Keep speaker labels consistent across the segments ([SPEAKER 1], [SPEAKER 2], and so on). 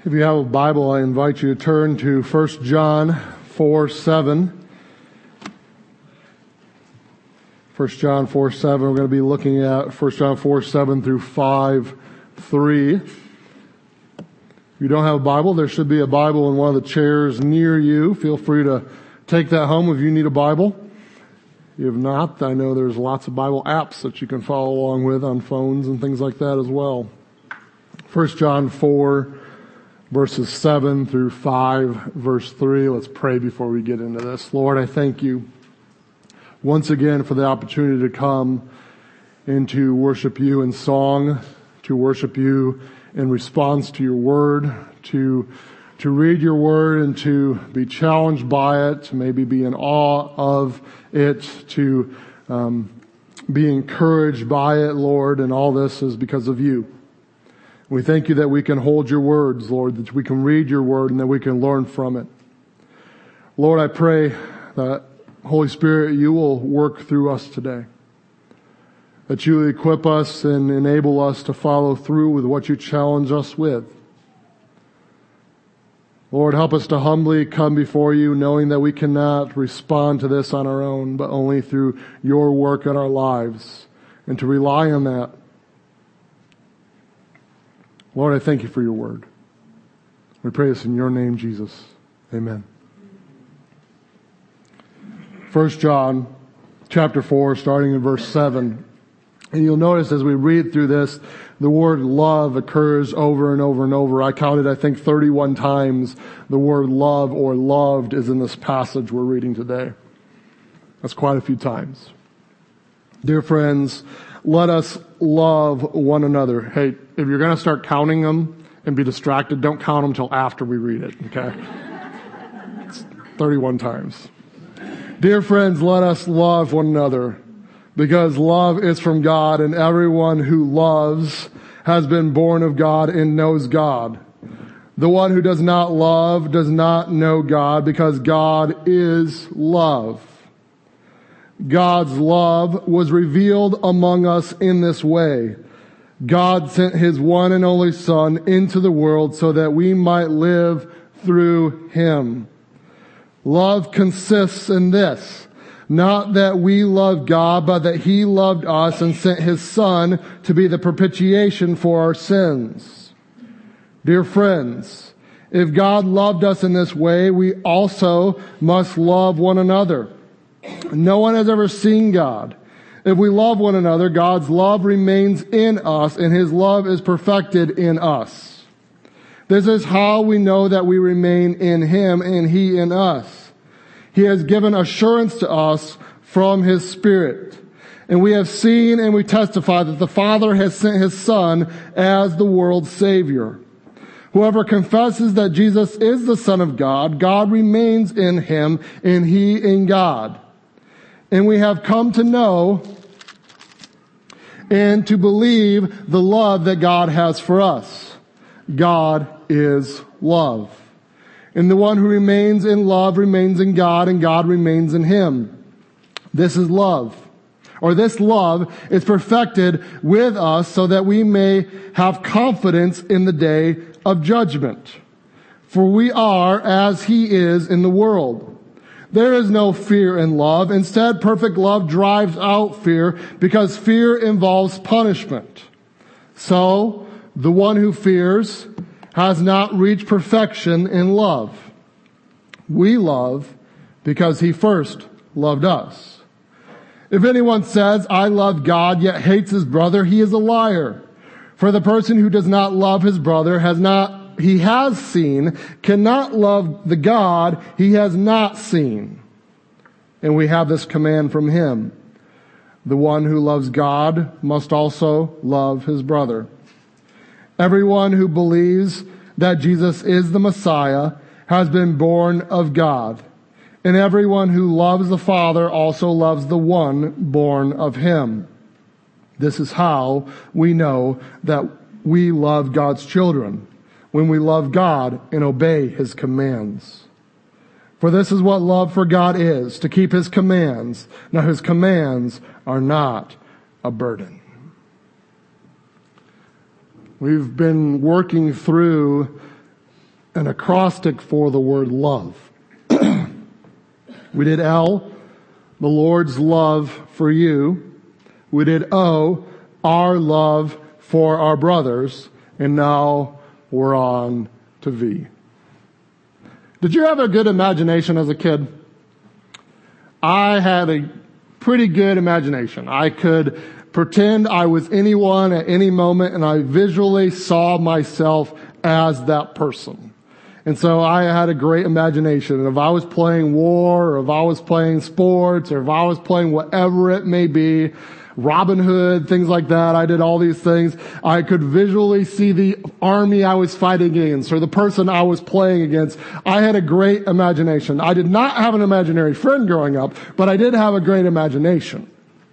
[SPEAKER 1] If you have a Bible, I invite you to turn to 1 John 4:7. 1 John 4:7. We're going to be looking at 1 John 4:7 through 5:3. If you don't have a Bible, there should be a Bible in one of the chairs near you. Feel free to take that home if you need a Bible. If not, I know there's lots of Bible apps that you can follow along with on phones and things like that as well. 1 John 4, verses 7 through 5, verse 3. Let's pray before we get into this. Lord, I thank you once again for the opportunity to come and to worship you in song, to worship you in response to your word, to read your word and to be challenged by it, to maybe be in awe of it, to be encouraged by it, Lord, and all this is because of you. We thank you that we can hold your words, Lord, that we can read your word and that we can learn from it. Lord, I pray that, Holy Spirit, you will work through us today. That you will equip us and enable us to follow through with what you challenge us with. Lord, help us to humbly come before you, knowing that we cannot respond to this on our own, but only through your work in our lives, and to rely on that. Lord, I thank you for your word. We pray this in your name, Jesus. Amen. 1 John chapter 4, starting in verse 7. And you'll notice as we read through this, the word love occurs over and over and over. I counted, I think, 31 times the word love or loved is in this passage we're reading today. That's quite a few times. Dear friends, let us love one another. Hey, if you're going to start counting them and be distracted, don't count them till after we read it, okay? It's 31 times. Dear friends, let us love one another, because love is from God, and everyone who loves has been born of God and knows God. The one who does not love does not know God, because God is love. God's love was revealed among us in this way. God sent his one and only Son into the world so that we might live through him. Love consists in this, not that we love God, but that he loved us and sent his Son to be the propitiation for our sins. Dear friends, if God loved us in this way, we also must love one another. No one has ever seen God. If we love one another, God's love remains in us, and his love is perfected in us. This is how we know that we remain in him and he in us. He has given assurance to us from his Spirit. And we have seen and we testify that the Father has sent his Son as the world's Savior. Whoever confesses that Jesus is the Son of God, God remains in him and he in God. And we have come to know and to believe the love that God has for us. God is love. And the one who remains in love remains in God, and God remains in him. This is love. Or this love is perfected with us so that we may have confidence in the day of judgment. For we are as he is in the world. There is no fear in love. Instead, perfect love drives out fear, because fear involves punishment. So, the one who fears has not reached perfection in love. We love because he first loved us. If anyone says, I love God, yet hates his brother, he is a liar. For the person who does not love his brother cannot love the God he has not seen. And we have this command from him. The one who loves God must also love his brother. Everyone who believes that Jesus is the Messiah has been born of God. And everyone who loves the Father also loves the one born of him. This is how we know that we love God's children, when we love God and obey his commands. For this is what love for God is, to keep his commands. Now his commands are not a burden. We've been working through an acrostic for the word love. We did L, the Lord's love for you. We did O, our love for our brothers. And now we're on to V. Did you have a good imagination as a kid? I had a pretty good imagination. I could pretend I was anyone at any moment, and I visually saw myself as that person. And so I had a great imagination. And if I was playing war, or if I was playing sports, or if I was playing whatever it may be, Robin Hood, things like that, I did all these things. I could visually see the army I was fighting against, or the person I was playing against. I had a great imagination. I did not have an imaginary friend growing up, but I did have a great imagination.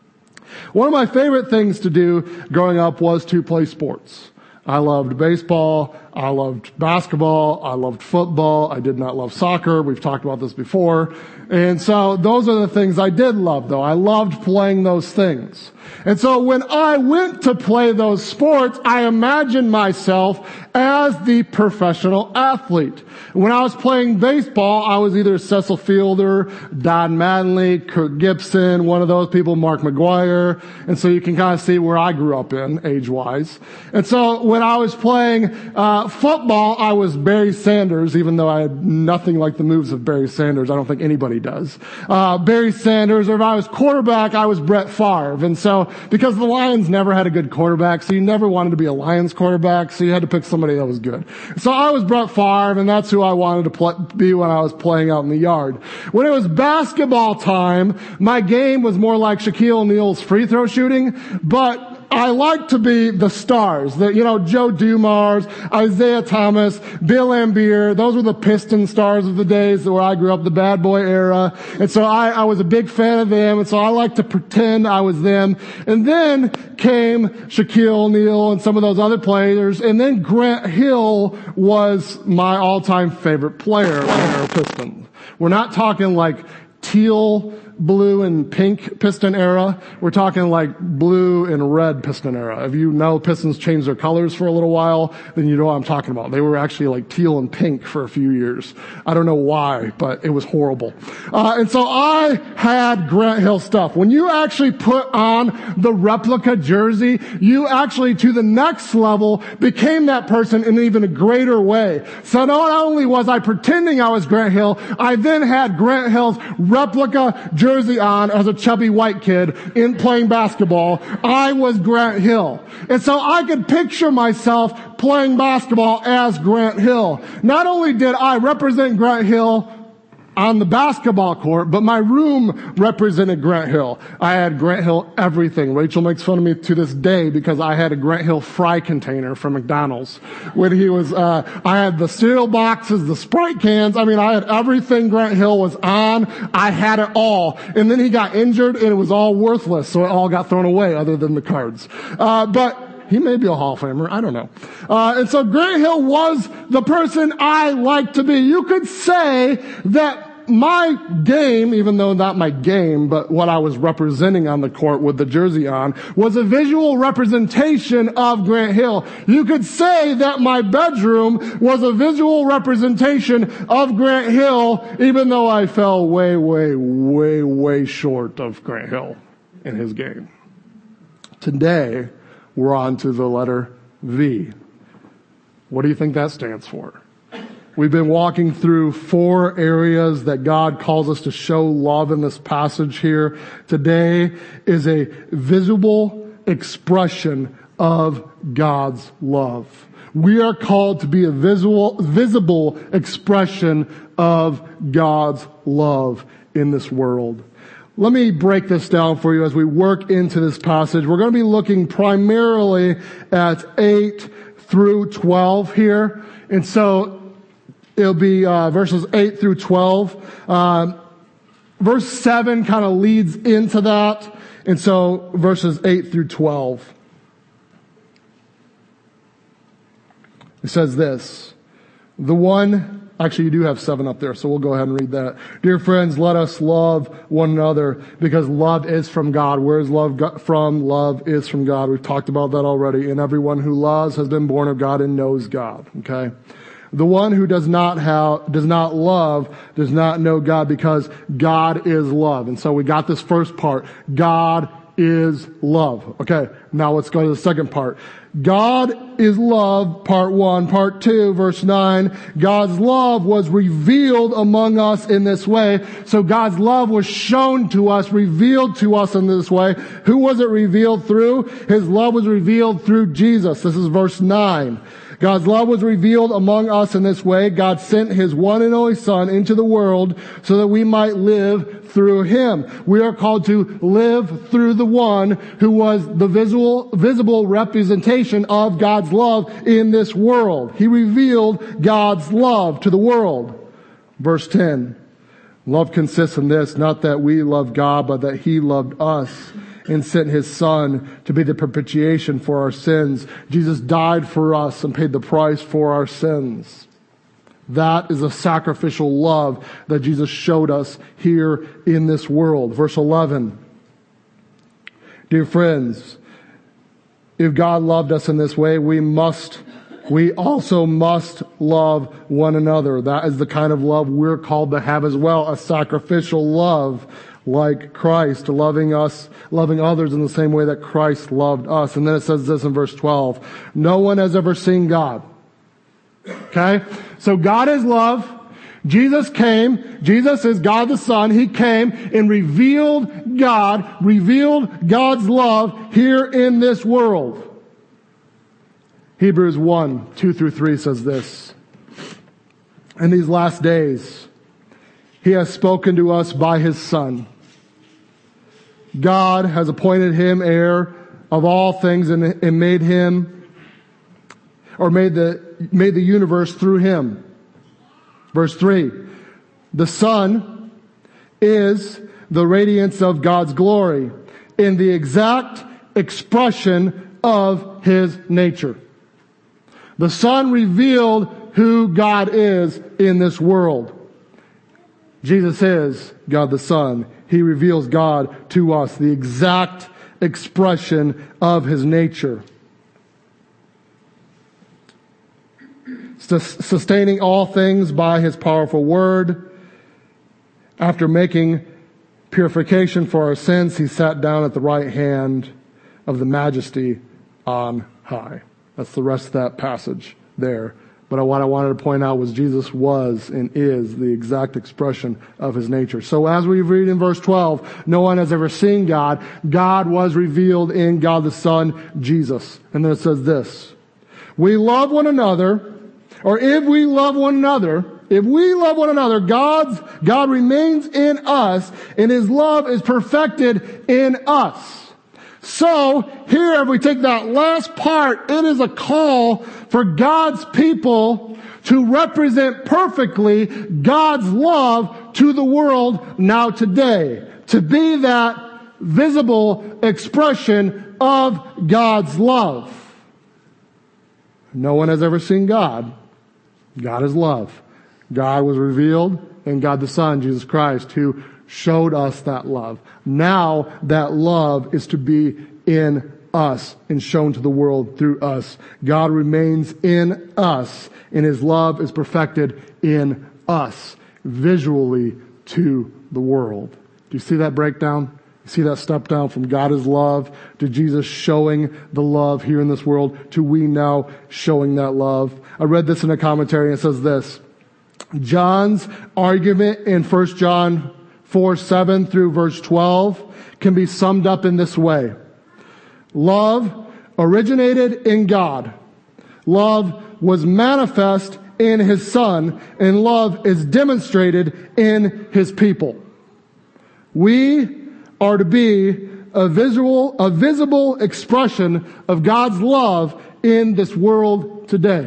[SPEAKER 1] One of my favorite things to do growing up was to play sports. I loved baseball. I loved basketball. I loved football. I did not love soccer. We've talked about this before. And so those are the things I did love, though. I loved playing those things. And so when I went to play those sports, I imagined myself as the professional athlete. When I was playing baseball, I was either Cecil Fielder, Don Mattingly, Kirk Gibson, one of those people, Mark McGwire. And so you can kind of see where I grew up in, age-wise. And so when I was playing football, I was Barry Sanders, even though I had nothing like the moves of Barry Sanders. I don't think anybody does. Barry Sanders, or if I was quarterback, I was Brett Favre. And so, because the Lions never had a good quarterback, so you never wanted to be a Lions quarterback, so you had to pick somebody that was good. So I was Brett Favre, and that's who I wanted to be when I was playing out in the yard. When it was basketball time, my game was more like Shaquille O'Neal's free throw shooting, but I like to be the stars. Joe Dumars, Isaiah Thomas, Bill Laimbeer. Those were the Piston stars of the days where I grew up, the bad boy era. And so I was a big fan of them. And so I like to pretend I was them. And then came Shaquille O'Neal and some of those other players. And then Grant Hill was my all-time favorite player when they were Pistons. We're not talking like teal, blue and pink Piston era. We're talking like blue and red Piston era. If you know Pistons changed their colors for a little while, then you know what I'm talking about. They were actually like teal and pink for a few years. I don't know why, but it was horrible. And so I had Grant Hill stuff. When you actually put on the replica jersey, you actually to the next level became that person in an even greater way. So not only was I pretending I was Grant Hill, I then had Grant Hill's replica jersey on as a chubby white kid in playing basketball. I was Grant Hill. And so I could picture myself playing basketball as Grant Hill. Not only did I represent Grant Hill on the basketball court, but my room represented Grant Hill. I had Grant Hill everything. Rachel makes fun of me to this day because I had a Grant Hill fry container from McDonald's. When he was, I had the cereal boxes, the Sprite cans. I had everything Grant Hill was on. I had it all. And then he got injured and it was all worthless. So it all got thrown away other than the cards. But he may be a Hall of Famer. I don't know. And so Grant Hill was the person I liked to be. You could say that my game, even though not my game, but what I was representing on the court with the jersey on, was a visual representation of Grant Hill. You could say that my bedroom was a visual representation of Grant Hill, even though I fell way, way, way, way short of Grant Hill in his game. Today, we're on to the letter V. What do you think that stands for? We've been walking through 4 areas that God calls us to show love in this passage here. Today is a visible expression of God's love. We are called to be a visible expression of God's love in this world. Let me break this down for you as we work into this passage. We're going to be looking primarily at 8 through 12 here. And so it'll be verses 8 through 12. Verse 7 kind of leads into that. And so verses 8 through 12. It says this. Actually, you do have 7 up there, so we'll go ahead and read that. Dear friends, let us love one another because love is from God. Where is love from? Love is from God. We've talked about that already. And everyone who loves has been born of God and knows God. Okay? The one who does not love does not know God, because God is love. And so we got this first part. God is love. Okay, now let's go to the second part. God is love, part 1. Part 2, verse 9. God's love was revealed among us in this way. So God's love was shown to us, revealed to us in this way. Who was it revealed through? His love was revealed through Jesus. This is verse 9. God's love was revealed among us in this way. God sent His one and only Son into the world so that we might live through Him. We are called to live through the one who was the visible representation of God's love in this world. He revealed God's love to the world. Verse 10. Love consists in this, not that we love God, but that He loved us and sent His Son to be the propitiation for our sins. Jesus died for us and paid the price for our sins. That is a sacrificial love that Jesus showed us here in this world. Verse 11. Dear friends, if God loved us in this way, we also must love one another. That is the kind of love we're called to have as well, a sacrificial love like Christ, loving others in the same way that Christ loved us. And then it says this in verse 12. No one has ever seen God. Okay? So God is love. Jesus came. Jesus is God the Son. He came and revealed God's love here in this world. Hebrews 1, 2 through 3 says this. In these last days, He has spoken to us by His Son. God has appointed Him heir of all things and made the universe through Him. Verse 3. The Son is the radiance of God's glory in the exact expression of His nature. The Son revealed who God is in this world. Jesus is God the Son. He reveals God to us, the exact expression of His nature. Sustaining all things by His powerful word. After making purification for our sins, He sat down at the right hand of the Majesty on high. That's the rest of that passage there. But what I wanted to point out was Jesus was and is the exact expression of His nature. So as we read in verse 12, no one has ever seen God. God was revealed in God the Son, Jesus. And then it says this. We love one another, or if we love one another, God remains in us, and His love is perfected in us. So, here, if we take that last part, it is a call for God's people to represent perfectly God's love to the world now today. To be that visible expression of God's love. No one has ever seen God. God is love. God was revealed in God the Son, Jesus Christ, who showed us that love. Now that love is to be in us and shown to the world through us. God remains in us, and His love is perfected in us, visually to the world. Do you see that breakdown? You see that step down from God is love to Jesus showing the love here in this world to we now showing that love. I read this in a commentary and it says this. John's argument in 1 John 4:7 through verse 12 can be summed up in this way. Love originated in God. Love was manifest in His Son, and love is demonstrated in His people. We are to be a visible expression of God's love in this world today.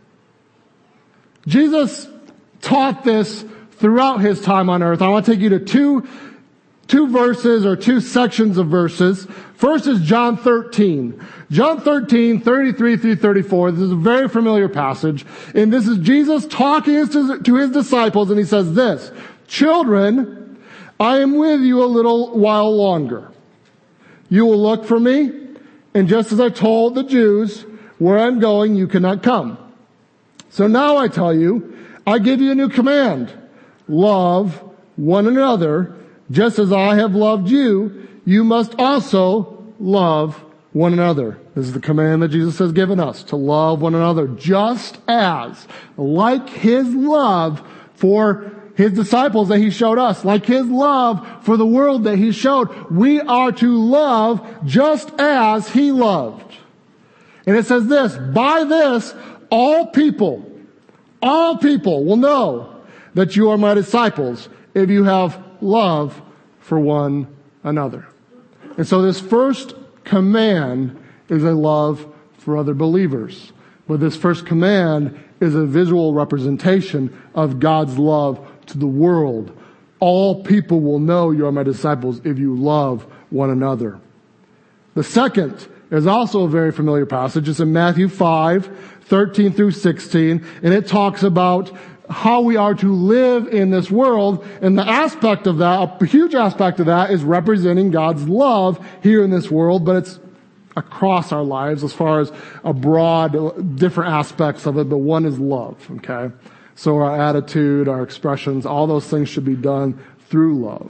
[SPEAKER 1] Jesus taught this throughout His time on earth. I want to take you to two verses or two sections of verses. First is John 13. John 13, 33 through 34. This is a very familiar passage. And this is Jesus talking to His disciples, and He says this, Children, I am with you a little while longer. You will look for me, and just as I told the Jews, where I'm going, you cannot come. So now I tell you, I give you a new command. Love one another, just as I have loved you, you must also love one another. This is the command that Jesus has given us, to love one another, just as, like his love for his disciples that he showed us, like his love for the world that he showed, we are to love just as he loved. And it says this, by this, all people will know that you are my disciples if you have love for one another. And so this first command is a love for other believers. But this first command is a visual representation of God's love to the world. All people will know you are my disciples if you love one another. The second is also a very familiar passage. It's in Matthew 5:13 through 16, and it talks about how we are to live in this world, and the aspect of that, a huge aspect of that, is representing God's love here in this world, but it's across our lives as far as a broad, different aspects of it, but one is love, okay? So our attitude, our expressions, all those things should be done through love.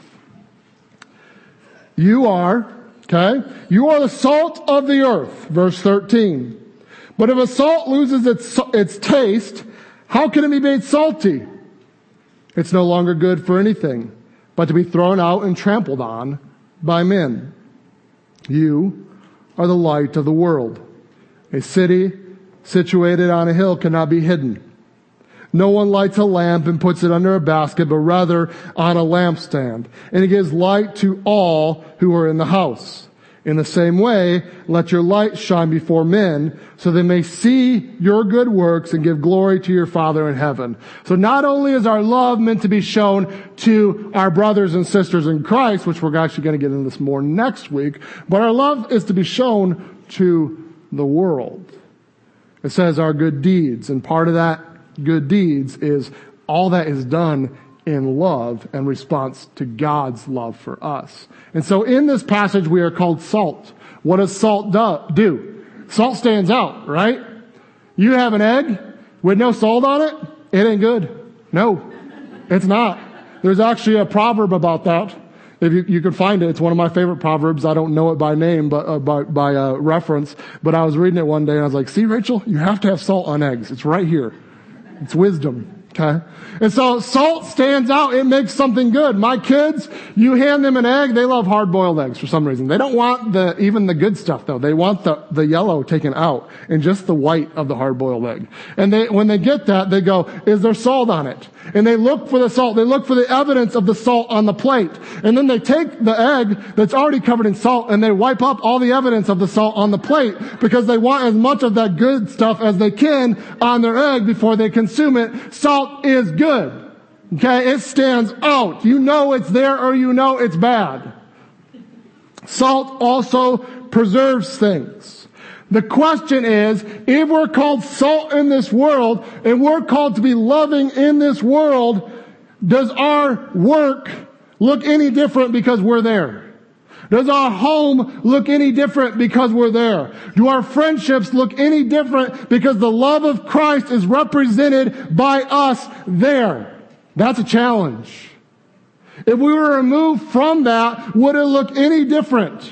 [SPEAKER 1] You are the salt of the earth, verse 13. But if a salt loses its taste, how can it be made salty? It's no longer good for anything, but to be thrown out and trampled on by men. You are the light of the world. A city situated on a hill cannot be hidden. No one lights a lamp and puts it under a basket, but rather on a lampstand, and it gives light to all who are in the house. In the same way, let your light shine before men, so they may see your good works and give glory to your Father in heaven. So not only is our love meant to be shown to our brothers and sisters in Christ, which we're actually going to get into this more next week, but our love is to be shown to the world. It says our good deeds, and part of that good deeds is all that is done in love and response to God's love for us. And so in this passage we are called salt. What does salt do? Salt stands out, right? You have an egg with no salt on it, it ain't good. No, it's not. There's actually a proverb about that. If you can find it, it's one of my favorite proverbs. I don't know it by name, but by reference. But I was reading it one day and I was like, see, Rachel, you have to have salt on eggs. It's right here. It's wisdom. Okay? And so salt stands out. It makes something good. My kids, you hand them an egg, they love hard-boiled eggs for some reason. They don't want even the good stuff though. They want the yellow taken out and just the white of the hard-boiled egg. And when they get that, they go, is there salt on it? And they look for the salt. They look for the evidence of the salt on the plate. And then they take the egg that's already covered in salt and they wipe up all the evidence of the salt on the plate because they want as much of that good stuff as they can on their egg before they consume it. Salt is good. Okay? It stands out. You know it's there or you know it's bad. Salt also preserves things. The question is, if we're called salt in this world and we're called to be loving in this world, does our work look any different because we're there? Does our home look any different because we're there? Do our friendships look any different because the love of Christ is represented by us there? That's a challenge. If we were removed from that, would it look any different?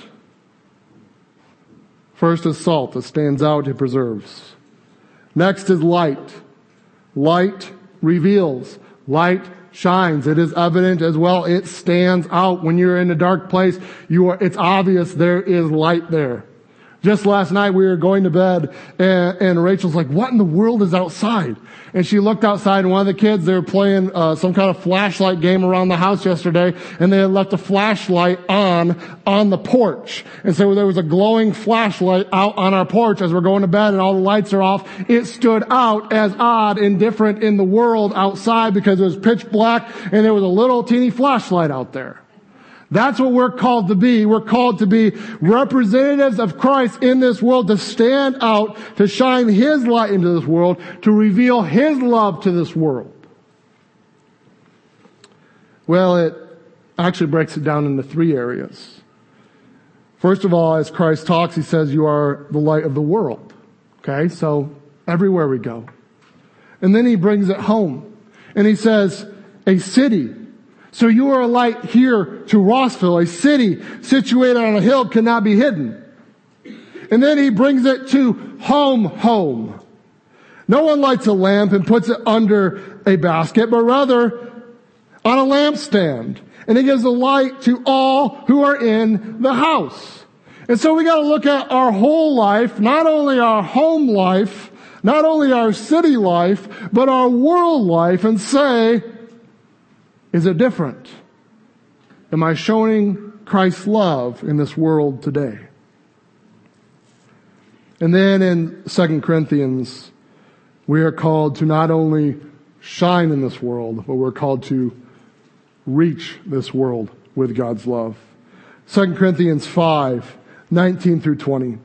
[SPEAKER 1] First is salt. It stands out. It preserves. Next is light. Light reveals. Light shines. It is evident as well. It stands out. When you're in a dark place, it's obvious there is light there. Just last night we were going to bed and Rachel's like, what in the world is outside? And she looked outside and one of the kids, they were playing some kind of flashlight game around the house yesterday and they had left a flashlight on the porch. And so there was a glowing flashlight out on our porch as we're going to bed and all the lights are off. It stood out as odd and different in the world outside because it was pitch black and there was a little teeny flashlight out there. That's what we're called to be. We're called to be representatives of Christ in this world, to stand out, to shine His light into this world, to reveal His love to this world. Well, it actually breaks it down into three areas. First of all, as Christ talks, He says, you are the light of the world. Okay, so everywhere we go. And then he brings it home. And he says, a city. So you are a light here to Rossville. A city situated on a hill cannot be hidden. And then he brings it to home. No one lights a lamp and puts it under a basket, but rather on a lampstand. And he gives the light to all who are in the house. And so we got to look at our whole life, not only our home life, not only our city life, but our world life, and say, is it different? Am I showing Christ's love in this world today? And then in 2 Corinthians, we are called to not only shine in this world, but we're called to reach this world with God's love. 2 Corinthians 5, 19 through 20.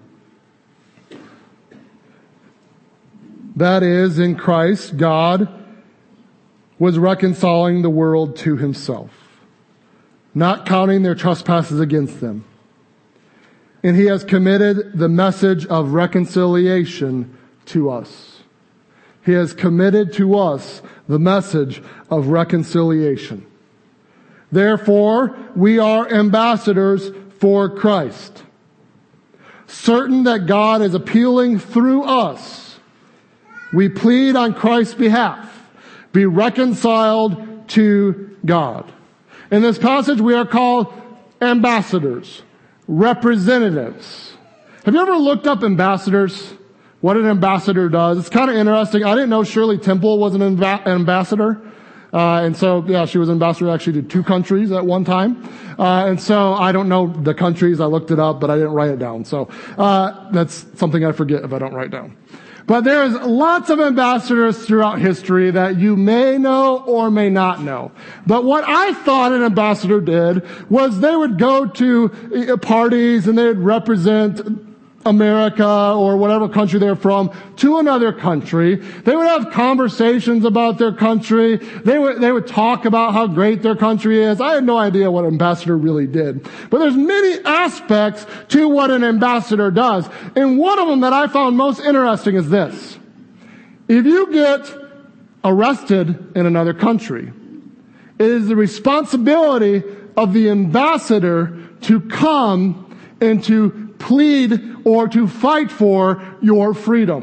[SPEAKER 1] That is, in Christ, God was reconciling the world to himself, not counting their trespasses against them. And he has committed the message of reconciliation to us. He has committed to us the message of reconciliation. Therefore, we are ambassadors for Christ, certain that God is appealing through us. We plead on Christ's behalf, be reconciled to God. In this passage, we are called ambassadors, representatives. Have you ever looked up ambassadors? What an ambassador does? It's kind of interesting. I didn't know Shirley Temple was an ambassador. And so, yeah, she was ambassador actually to 2 countries at one time. And so I don't know the countries. I looked it up, but I didn't write it down. So, that's something I forget if I don't write down. But there's lots of ambassadors throughout history that you may know or may not know. But what I thought an ambassador did was they would go to parties and they would represent America or whatever country they're from to another country. They would have conversations about their country. They would talk about how great their country is. I had no idea what an ambassador really did. But there's many aspects to what an ambassador does. And one of them that I found most interesting is this. If you get arrested in another country, it is the responsibility of the ambassador to come and to plead or to fight for your freedom.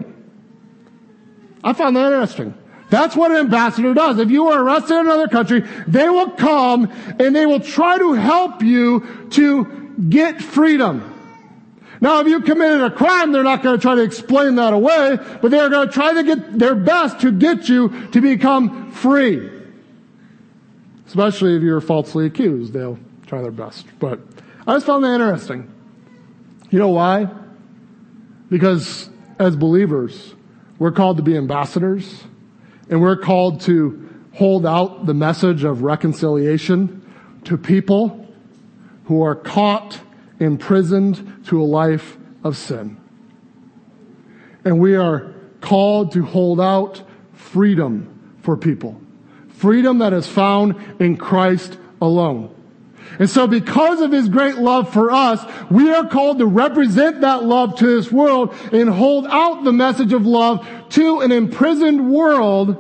[SPEAKER 1] I found that interesting. That's what an ambassador does. If you are arrested in another country, they will come and they will try to help you to get freedom. Now, if you committed a crime, they're not going to try to explain that away, but they're going to try to get their best to get you to become free. Especially if you're falsely accused, they'll try their best. But I just found that interesting. You know why? Because as believers, we're called to be ambassadors, and we're called to hold out the message of reconciliation to people who are caught, imprisoned to a life of sin. And we are called to hold out freedom for people. Freedom that is found in Christ alone. And so because of his great love for us, we are called to represent that love to this world and hold out the message of love to an imprisoned world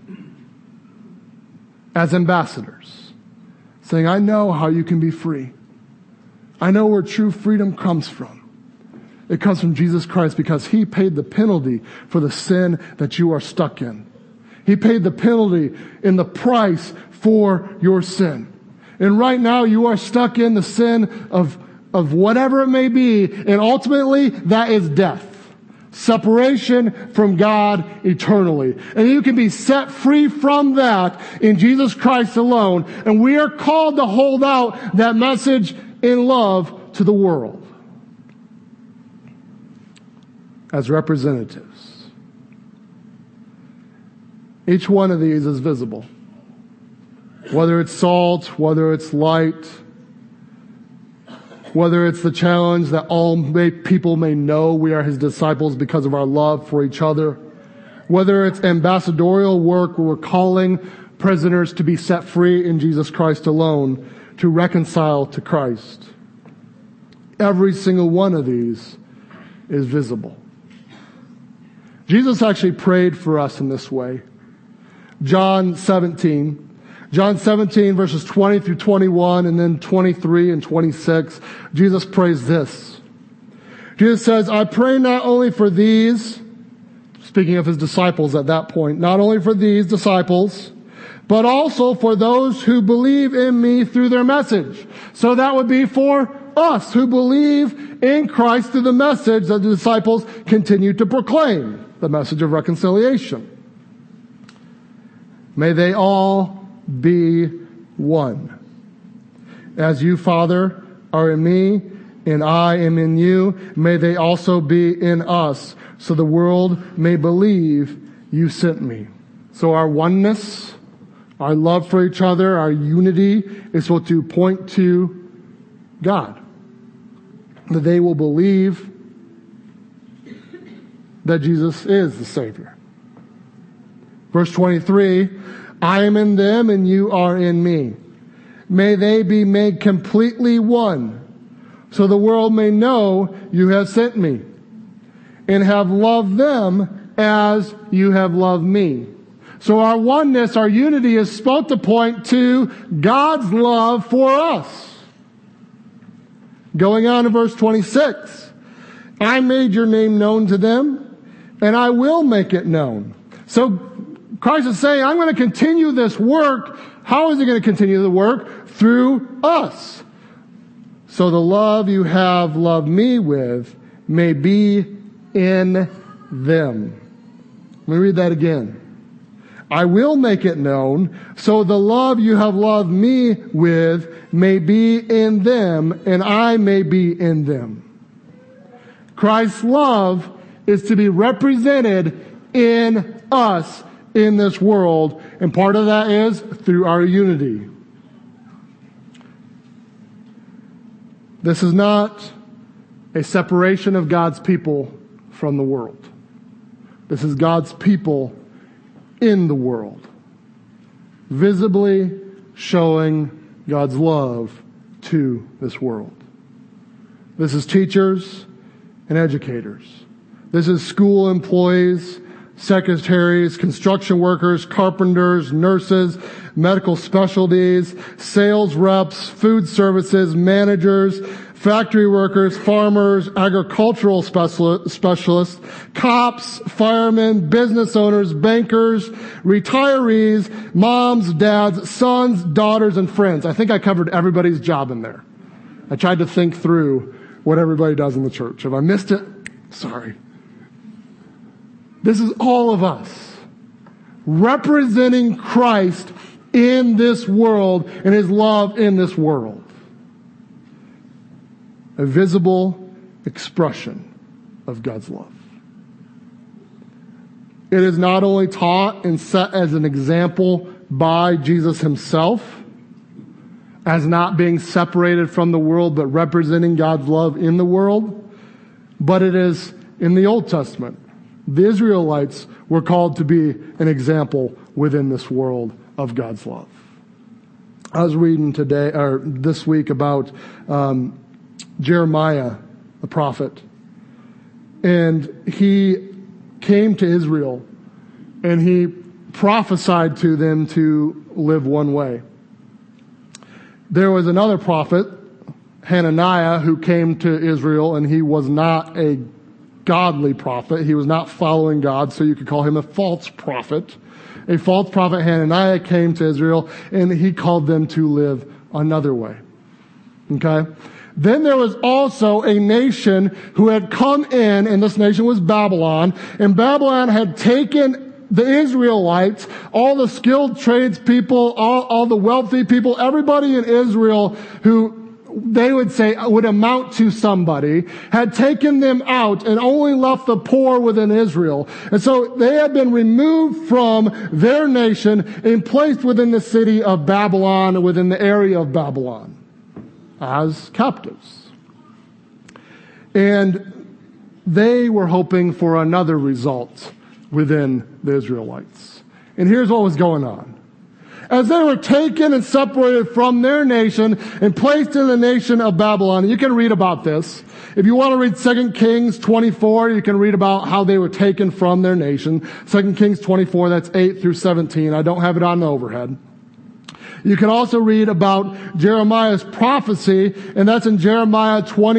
[SPEAKER 1] as ambassadors. Saying, I know how you can be free. I know where true freedom comes from. It comes from Jesus Christ because he paid the penalty for the sin that you are stuck in. He paid the penalty in the price for your sin. And right now you are stuck in the sin of whatever it may be. And ultimately that is death. Separation from God eternally. And you can be set free from that in Jesus Christ alone. And we are called to hold out that message in love to the world. As representatives. Each one of these is visible. Whether it's salt, whether it's light, whether it's the challenge that all people may know we are his disciples because of our love for each other, whether it's ambassadorial work where we're calling prisoners to be set free in Jesus Christ alone, to reconcile to Christ. Every single one of these is visible. Jesus actually prayed for us in this way. John 17. John 17, verses 20 through 21, and then 23 and 26. Jesus prays this. Jesus says, I pray not only for these, speaking of his disciples at that point, not only for these disciples, but also for those who believe in me through their message. So that would be for us who believe in Christ through the message that the disciples continue to proclaim, the message of reconciliation. May they all be one. As you, Father, are in me, and I am in you, may they also be in us, so the world may believe you sent me. So our oneness, our love for each other, our unity is what to point to God. That they will believe that Jesus is the Savior. Verse 23, I am in them and you are in me. May they be made completely one, so the world may know you have sent me and have loved them as you have loved me. So our oneness, our unity is supposed to point to God's love for us. Going on to verse 26. I made your name known to them, and I will make it known. So Christ is saying, I'm going to continue this work. How is he going to continue the work? Through us. So the love you have loved me with may be in them. Let me read that again. I will make it known, so the love you have loved me with may be in them, and I may be in them. Christ's love is to be represented in us in this world, and part of that is through our unity. This is not a separation of God's people from the world. This is God's people in the world, visibly showing God's love to this world. This is teachers and educators. This is school employees, secretaries, construction workers, carpenters, nurses, medical specialties, sales reps, food services, managers, factory workers, farmers, agricultural specialists, cops, firemen, business owners, bankers, retirees, moms, dads, sons, daughters, and friends. I think I covered everybody's job in there. I tried to think through what everybody does in the church. If I missed it, sorry. This is all of us representing Christ in this world and his love in this world. A visible expression of God's love. It is not only taught and set as an example by Jesus himself, as not being separated from the world, but representing God's love in the world, but it is in the Old Testament. The Israelites were called to be an example within this world of God's love. I was reading this week about Jeremiah, the prophet, and he came to Israel and he prophesied to them to live one way. There was another prophet, Hananiah, who came to Israel, and he was not a godly prophet. He was not following God, so you could call him a false prophet. A false prophet, Hananiah, came to Israel, and he called them to live another way. Okay? Then there was also a nation who had come in, and this nation was Babylon, and Babylon had taken the Israelites, all the skilled tradespeople, all the wealthy people, everybody in Israel who they would say would amount to somebody, had taken them out and only left the poor within Israel. And so they had been removed from their nation and placed within the city of Babylon, within the area of Babylon, as captives. And they were hoping for another result within the Israelites. And here's what was going on. as they were taken and separated from their nation and placed in the nation of Babylon. You can read about this. If you want to read 2 Kings 24, you can read about how they were taken from their nation. 2 Kings 24, that's 8 through 17. I don't have it on the overhead. You can also read about Jeremiah's prophecy, and that's in Jeremiah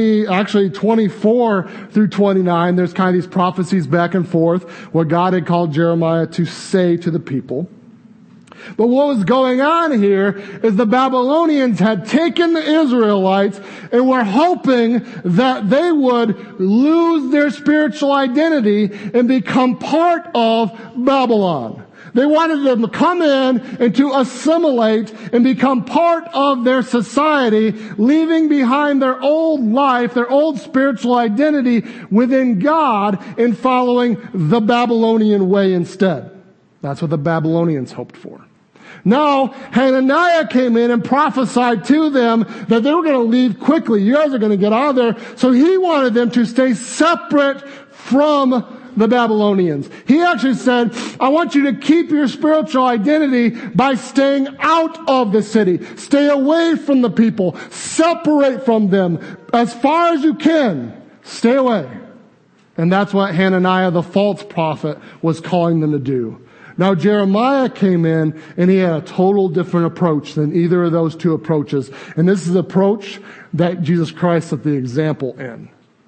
[SPEAKER 1] 24 through 29. There's kind of these prophecies back and forth, what God had called Jeremiah to say to the people. But what was going on here is the Babylonians had taken the Israelites and were hoping that they would lose their spiritual identity and become part of Babylon. They wanted them to come in and to assimilate and become part of their society, leaving behind their old life, their old spiritual identity within God and following the Babylonian way instead. That's what the Babylonians hoped for. Now, Hananiah came in and prophesied to them that they were going to leave quickly. You guys are going to get out of there. So he wanted them to stay separate from the Babylonians. He actually said, I want you to keep your spiritual identity by staying out of the city. Stay away from the people. Separate from them. As far as you can, stay away. And that's what Hananiah, the false prophet, was calling them to do. Now Jeremiah came in and he had a total different approach than either of those two approaches. And this is the approach that Jesus Christ set the example in.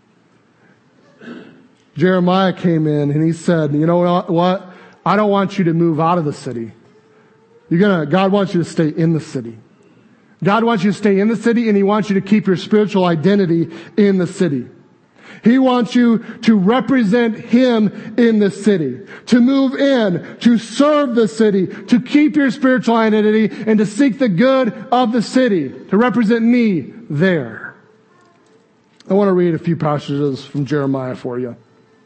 [SPEAKER 1] Jeremiah came in and he said, you know what? I don't want you to move out of the city. God wants you to stay in the city. God wants you to stay in the city, and he wants you to keep your spiritual identity in the city. He wants you to represent him in the city, to move in, to serve the city, to keep your spiritual identity, and to seek the good of the city, to represent me there. I want to read a few passages from Jeremiah for you.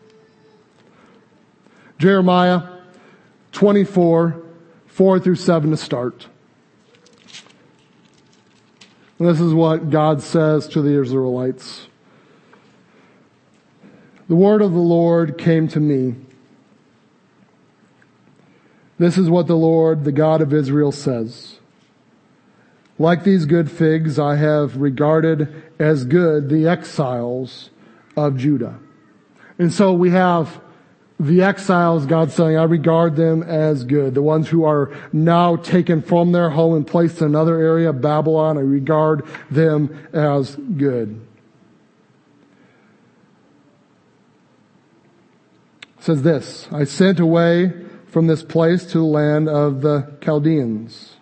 [SPEAKER 1] Jeremiah 24, 4 through 7 to start. And this is what God says to the Israelites. The word of the Lord came to me. This is what the Lord, the God of Israel, says. Like these good figs, I have regarded as good the exiles of Judah. And so we have the exiles, God saying, I regard them as good. The ones who are now taken from their home and placed in another area, Babylon, I regard them as good. It says this, I sent away from this place to the land of the Chaldeans.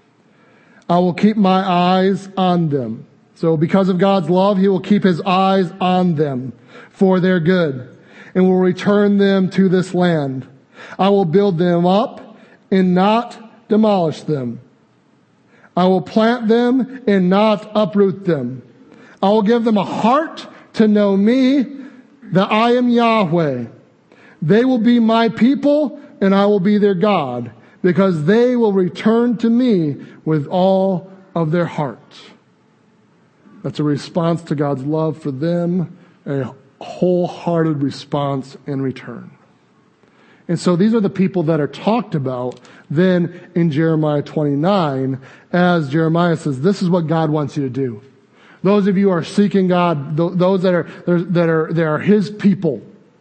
[SPEAKER 1] I will keep my eyes on them. So because of God's love, he will keep his eyes on them for their good, and will return them to this land. I will build them up and not demolish them. I will plant them and not uproot them. I will give them a heart to know me, that I am Yahweh. They will be my people, and I will be their God, because they will return to me with all of their heart. That's a response to God's love for them, a wholehearted response in return. And so these are the people that are talked about then in Jeremiah 29, as Jeremiah says, this is what God wants you to do. Those of you who are seeking God, those that are his people,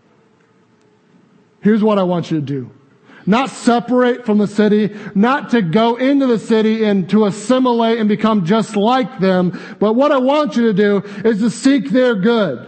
[SPEAKER 1] here's what I want you to do. Not separate from the city, not to go into the city and to assimilate and become just like them, but what I want you to do is to seek their good.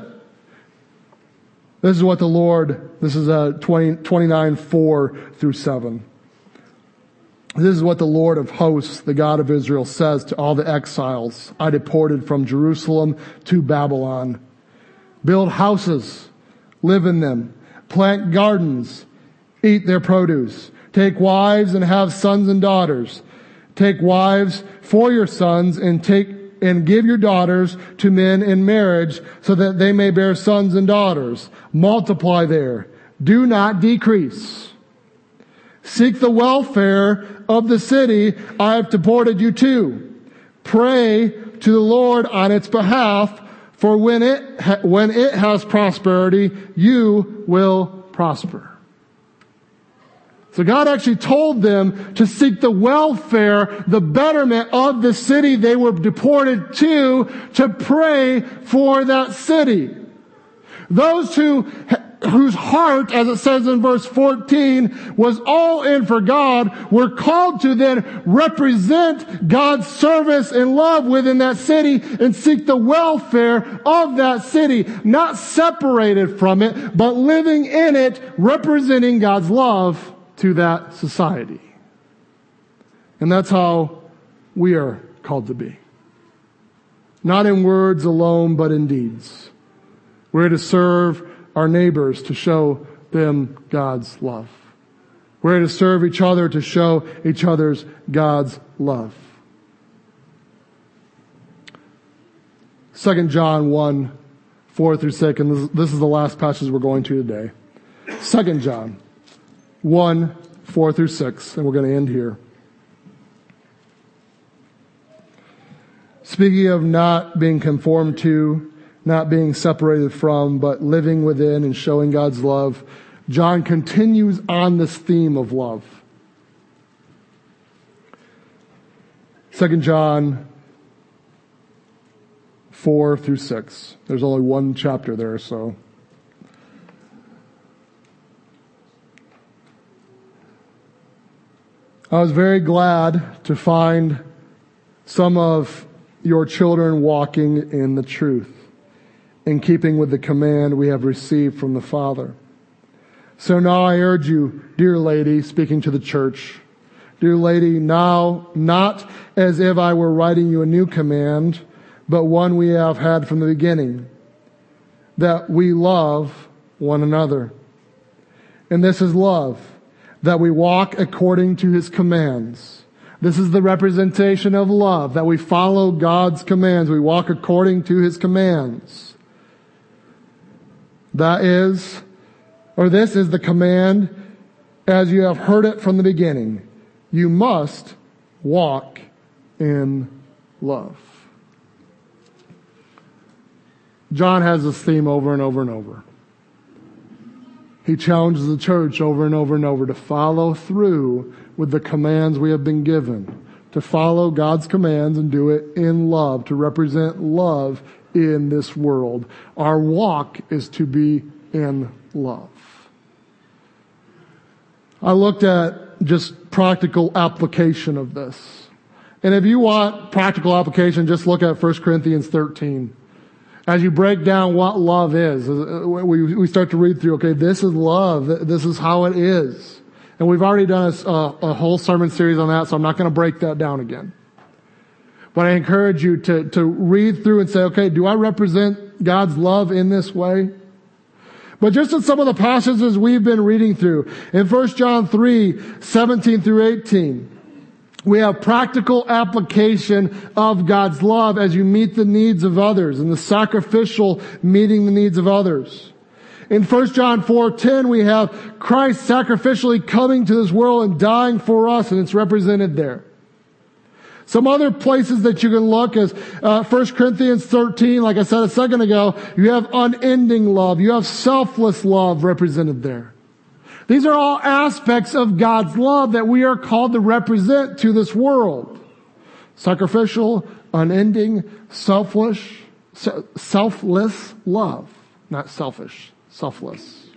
[SPEAKER 1] This is what the Lord, this is 29, 4 through 7. This is what the Lord of hosts, the God of Israel, says to all the exiles I deported from Jerusalem to Babylon. Build houses, live in them, plant gardens, eat their produce. Take wives and have sons and daughters. Take wives for your sons and give your daughters to men in marriage so that they may bear sons and daughters. Multiply there. Do not decrease. Seek the welfare of the city I have deported you to. Pray to the Lord on its behalf, for when it has prosperity, you will prosper. So God actually told them to seek the welfare, the betterment of the city they were deported to pray for that city. Those whose heart, as it says in verse 14, was all in for God, were called to then represent God's service and love within that city and seek the welfare of that city, not separated from it, but living in it, representing God's love to that society. And that's how we are called to be. Not in words alone, but in deeds. We're to serve our neighbors to show them God's love. We're to serve each other to show each other's God's love. 2 John 1, 4 through 6, and this is the last passage we're going to today. 2 John 1, 4 through 6, and we're going to end here. Speaking of not being conformed to, not being separated from, but living within and showing God's love, John continues on this theme of love. 2 John 4 through 6. There's only one chapter there, so. I was very glad to find some of your children walking in the truth, in keeping with the command we have received from the Father. So now I urge you, dear lady, speaking to the church, dear lady, now not as if I were writing you a new command, but one we have had from the beginning, that we love one another. And this is love, that we walk according to His commands. This is the representation of love, that we follow God's commands. We walk according to His commands. This is the command as you have heard it from the beginning. You must walk in love. John has this theme over and over and over. He challenges the church over and over and over to follow through with the commands we have been given, to follow God's commands and do it in love, to represent love in this world. Our walk is to be in love. I looked at just practical application of this. And if you want practical application, just look at 1 Corinthians 13. As you break down what love is, we start to read through, okay, this is love. This is how it is. And we've already done a whole sermon series on that, so I'm not going to break that down again. But I encourage you to read through and say, okay, do I represent God's love in this way? But just in some of the passages we've been reading through, in 1 John 3, 17 through 18, we have practical application of God's love as you meet the needs of others and the sacrificial meeting the needs of others. In 1 John 4:10, we have Christ sacrificially coming to this world and dying for us, and it's represented there. Some other places that you can look is 1 Corinthians 13, like I said a second ago, you have unending love. You have selfless love represented there. These are all aspects of God's love that we are called to represent to this world. Sacrificial, unending, selfless love. Not selfish, selfless.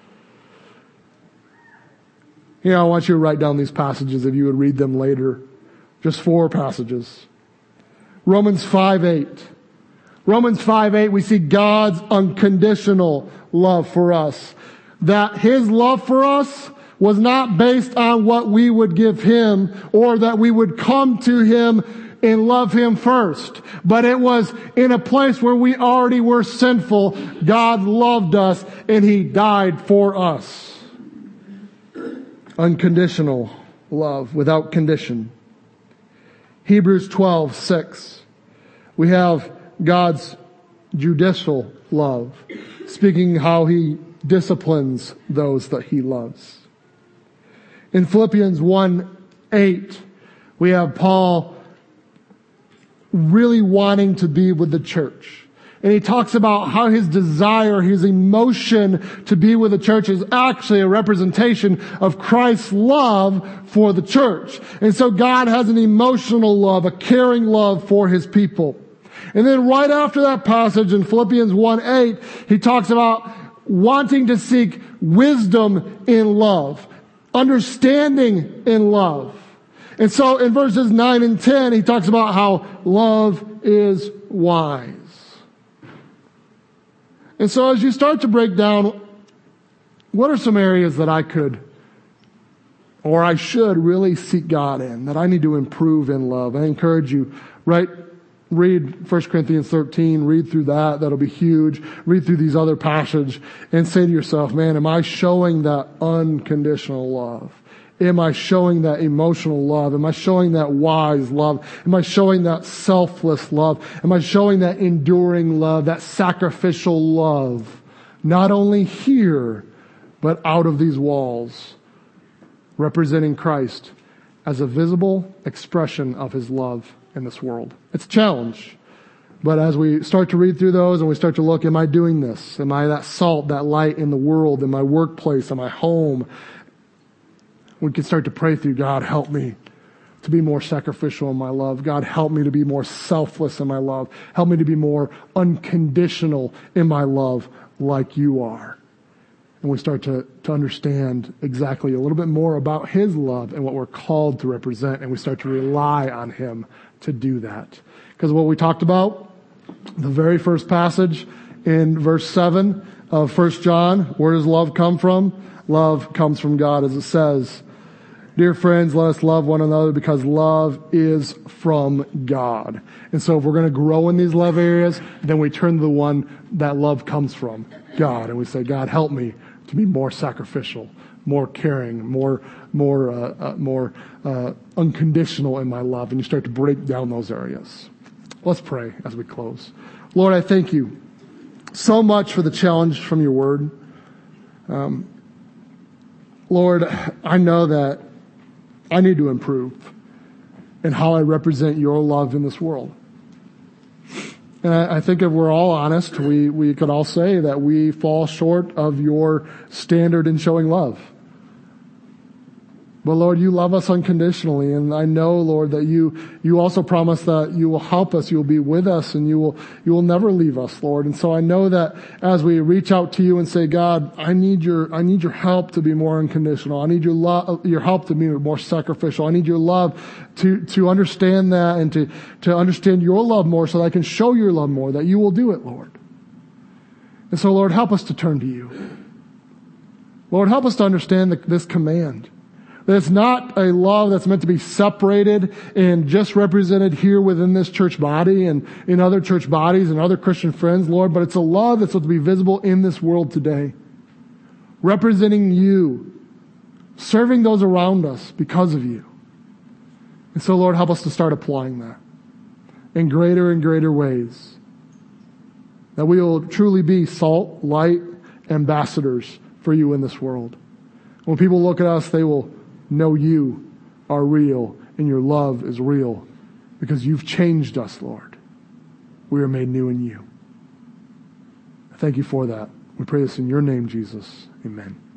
[SPEAKER 1] I want you to write down these passages if you would read them later. Just 4 passages. Romans 5:8. Romans 5:8, we see God's unconditional love for us. That His love for us was not based on what we would give Him or that we would come to Him and love Him first. But it was in a place where we already were sinful. God loved us and He died for us. Unconditional love without condition. Hebrews 12:6. We have God's judicial love, speaking how He disciplines those that He loves. In Philippians 1:8, we have Paul really wanting to be with the church. And he talks about how his desire, his emotion to be with the church is actually a representation of Christ's love for the church. And so God has an emotional love, a caring love for his people. And then right after that passage in Philippians 1:8, he talks about wanting to seek wisdom in love, understanding in love. And so in verses 9 and 10, he talks about how love is wise. And so as you start to break down, what are some areas that I could, or I should really seek God in, that I need to improve in love? I encourage you, read 1 Corinthians 13, read through that. That'll be huge. Read through these other passages and say to yourself, man, am I showing that unconditional love? Am I showing that emotional love? Am I showing that wise love? Am I showing that selfless love? Am I showing that enduring love, that sacrificial love? Not only here, but out of these walls, representing Christ as a visible expression of his love in this world. It's a challenge. But as we start to read through those and we start to look, am I doing this? Am I that salt, that light in the world, in my workplace, in my home? We can start to pray through, God, help me to be more sacrificial in my love. God, help me to be more selfless in my love. Help me to be more unconditional in my love like you are. And we start to understand exactly a little bit more about his love and what we're called to represent. And we start to rely on him to do that. Because what we talked about, the very first passage in verse 7 of 1 John, where does love come from? Love comes from God, as it says. Dear friends, let us love one another because love is from God. And so if we're going to grow in these love areas, then we turn to the one that love comes from, God. And we say, God, help me to be more sacrificial, more caring, more unconditional in my love. And you start to break down those areas. Let's pray as we close. Lord, I thank you so much for the challenge from your word. Lord, I know that I need to improve in how I represent your love in this world. And I think if we're all honest, we could all say that we fall short of your standard in showing love. But Lord, you love us unconditionally, and I know, Lord, that you also promise that you will help us, you will be with us, and you will never leave us, Lord. And so I know that as we reach out to you and say, God, I need your help to be more unconditional. I need your help to be more sacrificial. I need your love to understand that and to understand your love more so that I can show your love more, that you will do it, Lord. And so, Lord, help us to turn to you. Lord, help us to understand this command. That it's not a love that's meant to be separated and just represented here within this church body and in other church bodies and other Christian friends, Lord, but it's a love that's supposed to be visible in this world today. Representing you, serving those around us because of you. And so, Lord, help us to start applying that in greater and greater ways. That we will truly be salt, light, ambassadors for you in this world. When people look at us, they will know you are real and your love is real because you've changed us, Lord. We are made new in you. Thank you for that. We pray this in your name, Jesus. Amen.